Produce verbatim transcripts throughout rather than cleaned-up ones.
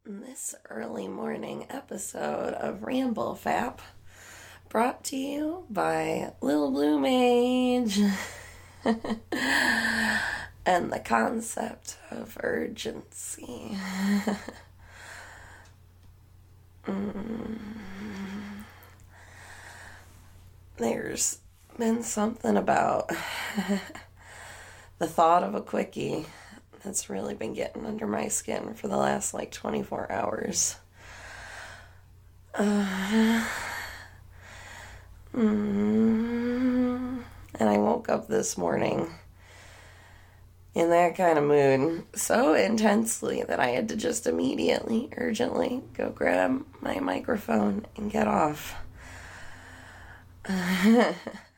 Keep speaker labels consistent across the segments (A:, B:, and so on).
A: This early morning episode of Ramble Fap brought to you by Lil Blue Mage and the concept of urgency. mm. There's been something about the thought of a quickie that's really been getting under my skin for the last like twenty-four hours. Uh, mm, and I woke up this morning in that kind of mood so intensely that I had to just immediately, urgently go grab my microphone and get off. Uh,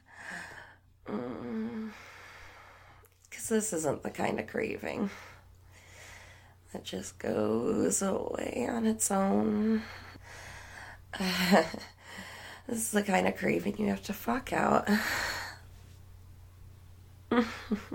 A: mm. Because this isn't the kind of craving that just goes away on its own. Uh, this is the kind of craving you have to fuck out. uh,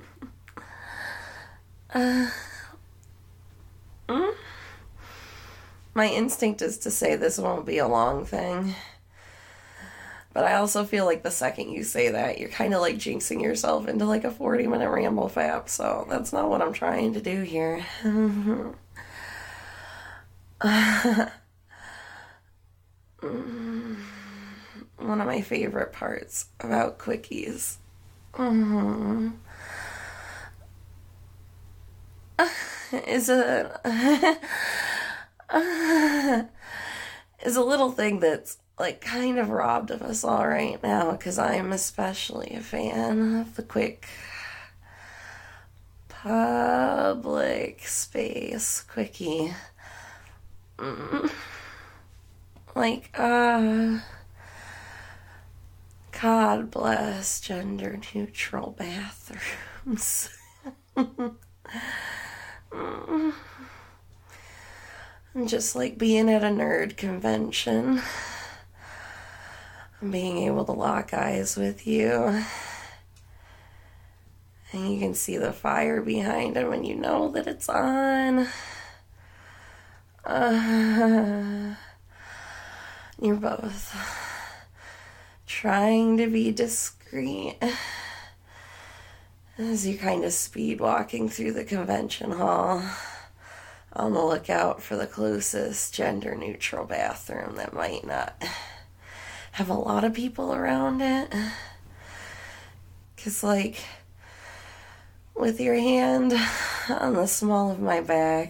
A: mm? My instinct is to say this won't be a long thing. But I also feel like the second you say that, you're kind of like jinxing yourself into like a forty minute ramble fap. So that's not what I'm trying to do here. uh, one of my favorite parts about quickies uh, is a is a little thing that's like kind of robbed of us all right now, because I'm especially a fan of the quick public space quickie. Mm. Like, uh, God bless gender neutral bathrooms. mm. Just like being at a nerd convention. Being able to lock eyes with you. And you can see the fire behind him and you know that it's on. Uh, you're both trying to be discreet as you're kind of speed walking through the convention hall on the lookout for the closest gender neutral bathroom that might not have a lot of people around it. Because, like, with your hand on the small of my back,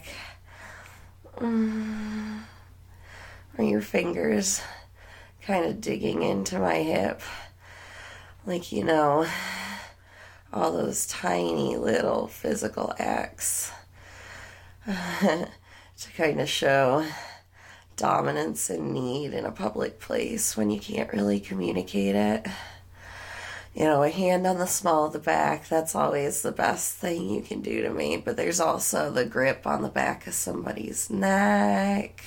A: um, or your fingers kind of digging into my hip, like, you know, all those tiny little physical acts uh, to kind of show dominance and need in a public place when you can't really communicate it. You know, a hand on the small of the back, that's always the best thing you can do to me. But there's also the grip on the back of somebody's neck.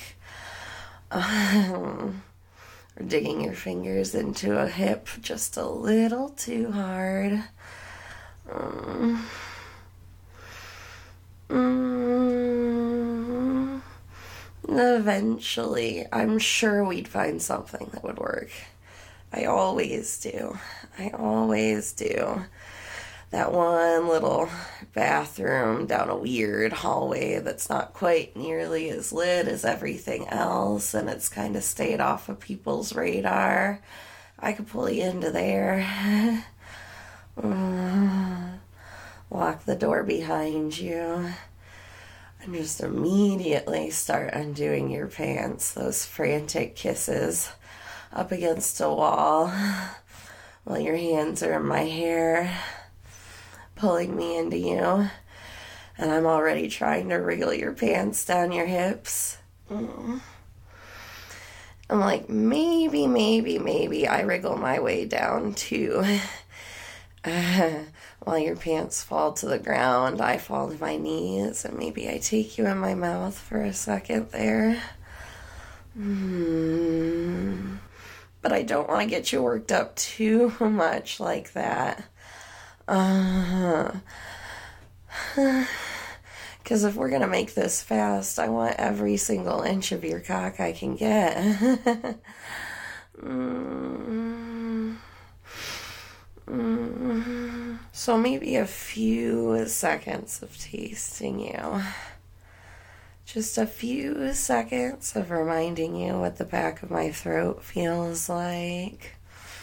A: Um, or digging your fingers into a hip just a little too hard. Um, mm, Eventually, I'm sure we'd find something that would work. I always do. I always do. That one little bathroom down a weird hallway that's not quite nearly as lit as everything else, and it's kind of stayed off of people's radar. I could pull you into there. Lock the door behind you. And just immediately start undoing your pants, those frantic kisses up against a wall while your hands are in my hair, pulling me into you, and I'm already trying to wriggle your pants down your hips. Mm. I'm like, maybe, maybe, maybe I wriggle my way down too. Uh, while your pants fall to the ground, I fall to my knees, and maybe I take you in my mouth for a second there. Mm. But I don't want to get you worked up too much like that. Uh, Because if we're going to make this fast, I want every single inch of your cock I can get. mm. Mm. So maybe a few seconds of tasting you. Just a few seconds of reminding you what the back of my throat feels like.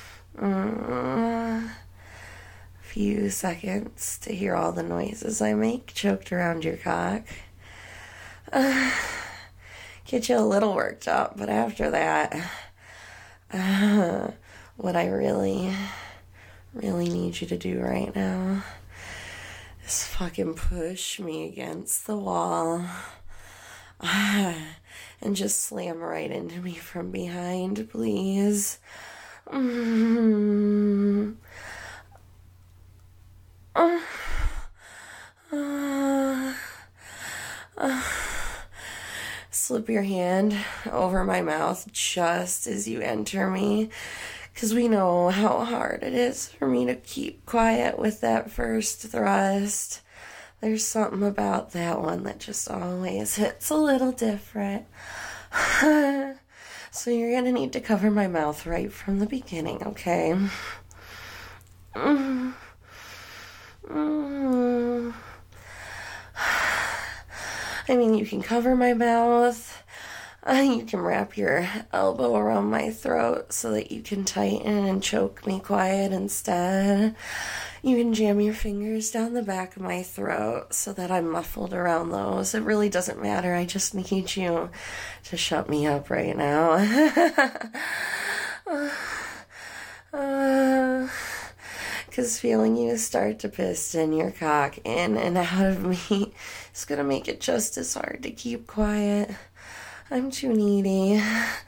A: Mm. Few seconds to hear all the noises I make choked around your cock. Uh, get you a little worked up, but after that, uh, what I really, really need you to do right now is fucking push me against the wall uh, and just slam right into me from behind, please. Mm-hmm. Uh, uh, uh, slip your hand over my mouth just as you enter me, because we know how hard it is for me to keep quiet with that first thrust. There's something about that one that just always hits a little different. So you're gonna need to cover my mouth right from the beginning, okay? Mm. Mm. I mean, you can cover my mouth. Uh, you can wrap your elbow around my throat so that you can tighten and choke me quiet instead. You can jam your fingers down the back of my throat so that I'm muffled around those. It really doesn't matter. I just need you to shut me up right now. uh, uh, Because feeling you start to piston your cock in and out of me is going to make it just as hard to keep quiet. I'm too needy.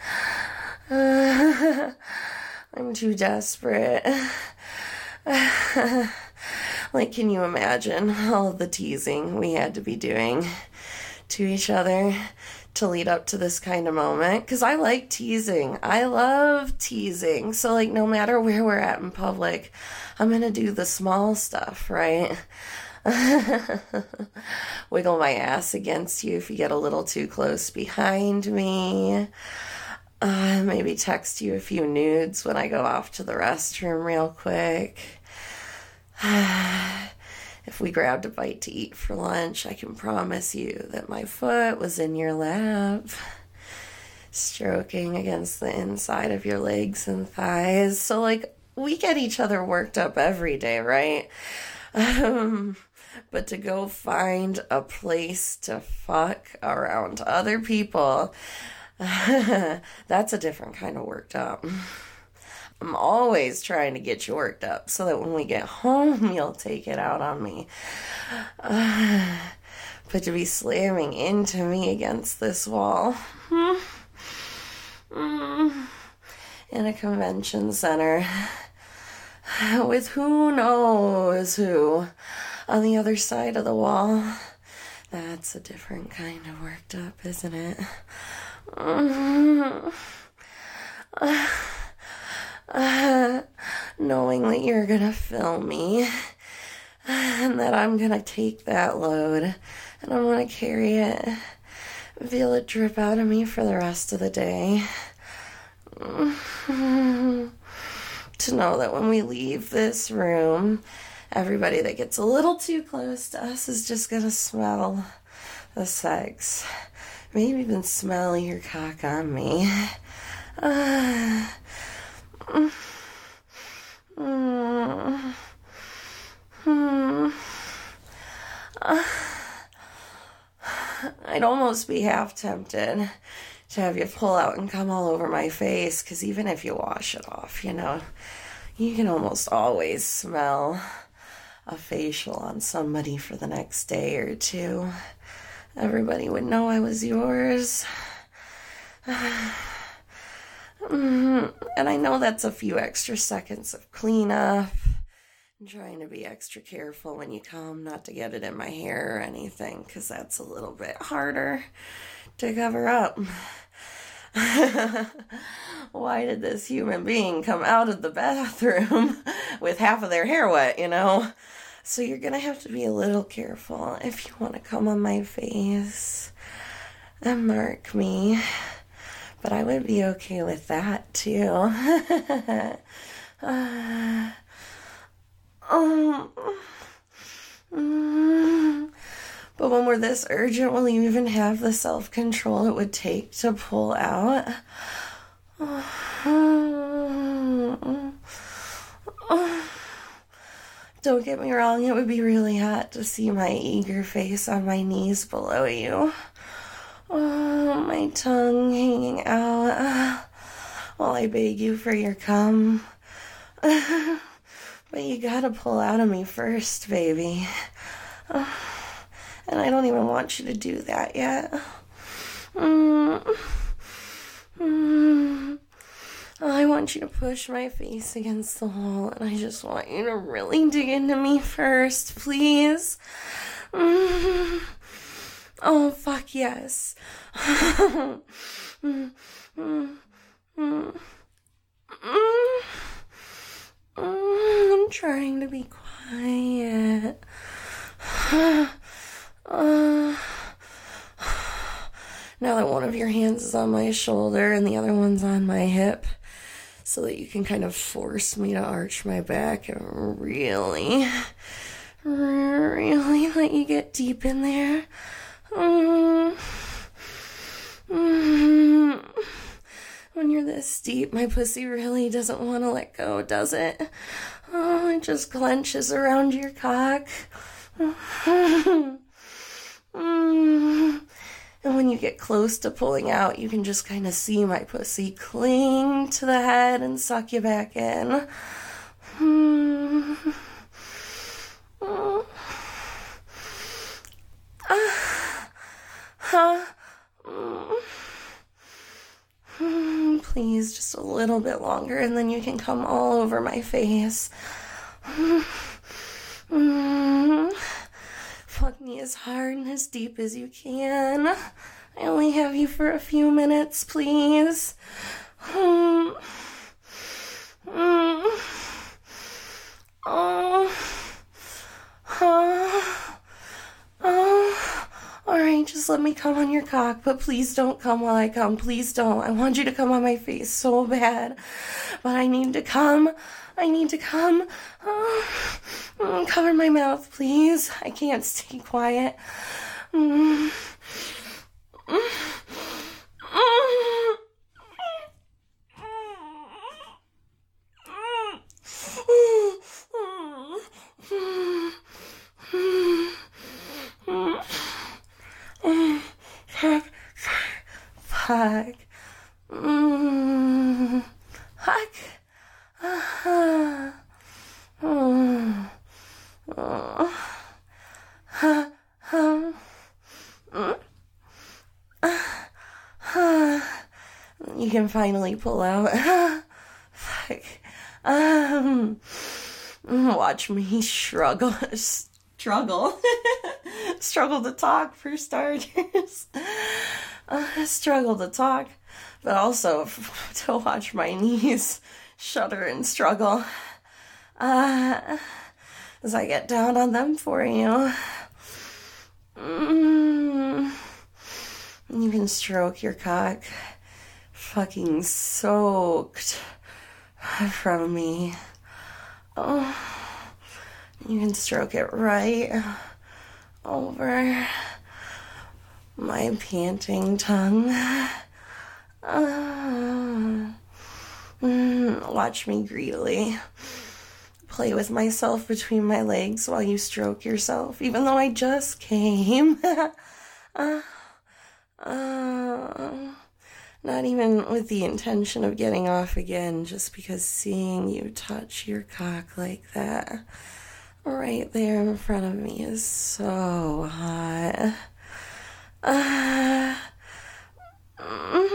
A: Uh, I'm too desperate. Uh, like, can you imagine all of the teasing we had to be doing to each other to lead up to this kind of moment? Because I like teasing. I love teasing. So, like, no matter where we're at in public, I'm going to do the small stuff, right? Wiggle my ass against you if you get a little too close behind me. Uh, maybe text you a few nudes when I go off to the restroom real quick. If we grabbed a bite to eat for lunch, I can promise you that my foot was in your lap, stroking against the inside of your legs and thighs. So, like, we get each other worked up every day, right? Um, but to go find a place to fuck around other people, that's a different kind of worked up. I'm always trying to get you worked up so that when we get home, you'll take it out on me. Uh, but to be slamming into me against this wall hmm, mm, in a convention center with who knows who on the other side of the wall, that's a different kind of worked up, isn't it? Mm-hmm. Uh, uh, knowing that you're gonna fill me and that I'm gonna take that load and I'm gonna carry it, feel it drip out of me for the rest of the day. Mm-hmm. To know that when we leave this room, everybody that gets a little too close to us is just gonna smell the sex. Maybe even smell your cock on me. Uh, mm, mm, mm, uh, I'd almost be half tempted to have you pull out and come all over my face, because even if you wash it off, you know, you can almost always smell a facial on somebody for the next day or two. Everybody would know I was yours. And I know that's a few extra seconds of cleanup. I'm trying to be extra careful when you come, not to get it in my hair or anything, because that's a little bit harder to cover up. Why did this human being come out of the bathroom with half of their hair wet, you know? So you're gonna have to be a little careful if you want to come on my face and mark me. But I would be okay with that too. uh, um, mm, but when we're this urgent, will you even have the self-control it would take to pull out? Don't get me wrong, it would be really hot to see my eager face on my knees below you. Oh, my tongue hanging out while I beg you for your cum. But you gotta pull out of me first, baby. And I don't even want you to do that yet. Mm. Mm. I want you to push my face against the wall, and I just want you to really dig into me first, please. Mm. Oh, fuck yes. mm. Mm. Mm. Mm. I'm trying to be quiet. uh. Now that one of your hands is on my shoulder and the other one's on my hip, so that you can kind of force me to arch my back and really, really let you get deep in there. Mm. Mm. When you're this deep, my pussy really doesn't want to let go, does it? Oh, it just clenches around your cock. Mm. And when you get close to pulling out, you can just kind of see my pussy cling to the head and suck you back in. Hmm. Mm. Ah. Huh. Mm. Please, just a little bit longer, and then you can come all over my face. Mm. Fuck me as hard and as deep as you can. I only have you for a few minutes, please. Mm. Mm. Oh. Oh. Oh. Alright, just let me come on your cock, but please don't come while I come. Please don't. I want you to come on my face so bad. But I need to come. I need to come. Oh. Mm, cover my mouth, please. I can't stay quiet. Mm. Mm. Mm. Fuck. Fuck. Mm. Fuck. Uh-huh. Mm. Oh. Huh. Huh. Mm. Uh. You can finally pull out. Fuck. Um. Watch me struggle. Struggle. Struggle to talk, for starters. Uh, struggle to talk, but also f- to watch my knees shudder and struggle. Uh, as I get down on them for you. Mm. You can stroke your cock, fucking soaked from me. Oh, you can stroke it right over my panting tongue. Uh, mm, watch me greedily play with myself between my legs while you stroke yourself, even though I just came. uh, uh, not even with the intention of getting off again, just because seeing you touch your cock like that right there in front of me is so hot. Uh, mm,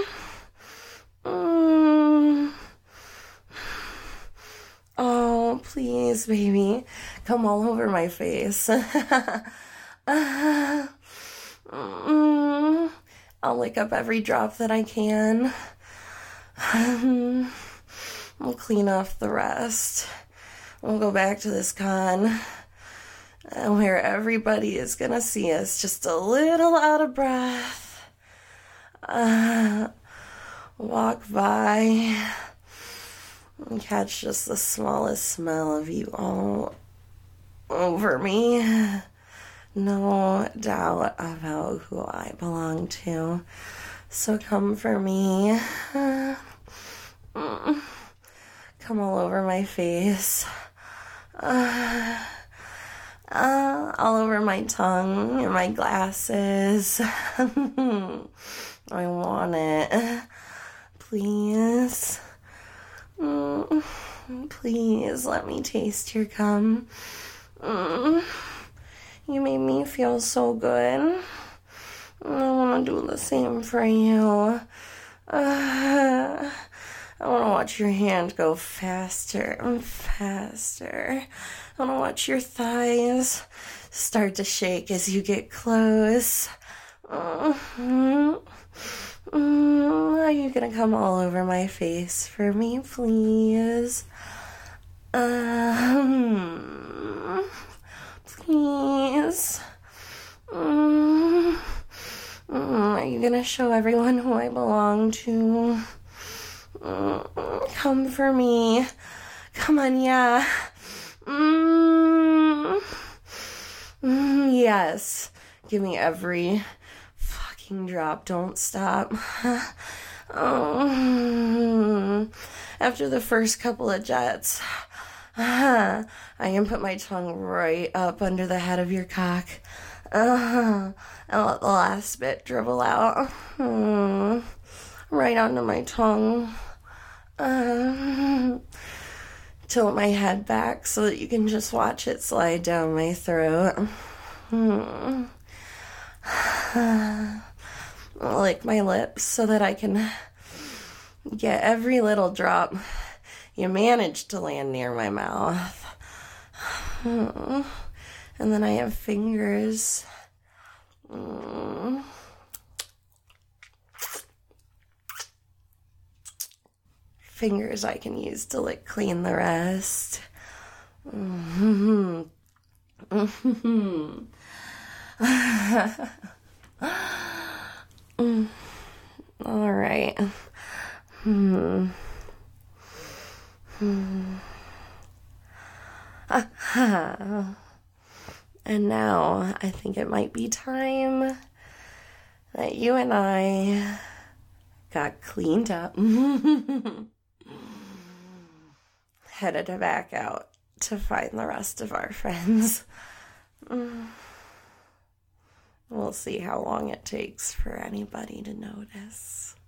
A: mm. Oh, please, baby, come all over my face. uh, mm, I'll lick up every drop that I can. Um, we'll clean off the rest. We'll go back to this con and where everybody is gonna see us just a little out of breath. Uh, walk by and catch just the smallest smell of you all over me. No doubt about who I belong to. So come for me. Come all over my face. Uh, uh, all over my tongue and my glasses. I want it. Please. Mm, please let me taste your gum. Mm, you made me feel so good. I want to do the same for you. Uh, I want to watch your hand go faster and faster. I want to watch your thighs start to shake as you get close. Mm-hmm. Mm, are you going to come all over my face for me, please? Um, please. Mm, mm, are you going to show everyone who I belong to? Mm, come for me. Come on, yeah. Mm, mm, yes. Give me every fucking drop. Don't stop. Oh, after the first couple of jets, I can put my tongue right up under the head of your cock. Uh, and let the last bit dribble out. Mm, right onto my tongue. Uh, tilt my head back so that you can just watch it slide down my throat. Mm. Lick my lips so that I can get every little drop you managed to land near my mouth. Mm. And then I have fingers. Mm. Fingers I can use to lick clean the rest. Mm-hmm. Mm-hmm. mm. All right. Hmm. Hmm. And now I think it might be time that you and I got cleaned up. Headed back out to find the rest of our friends. We'll see how long it takes for anybody to notice.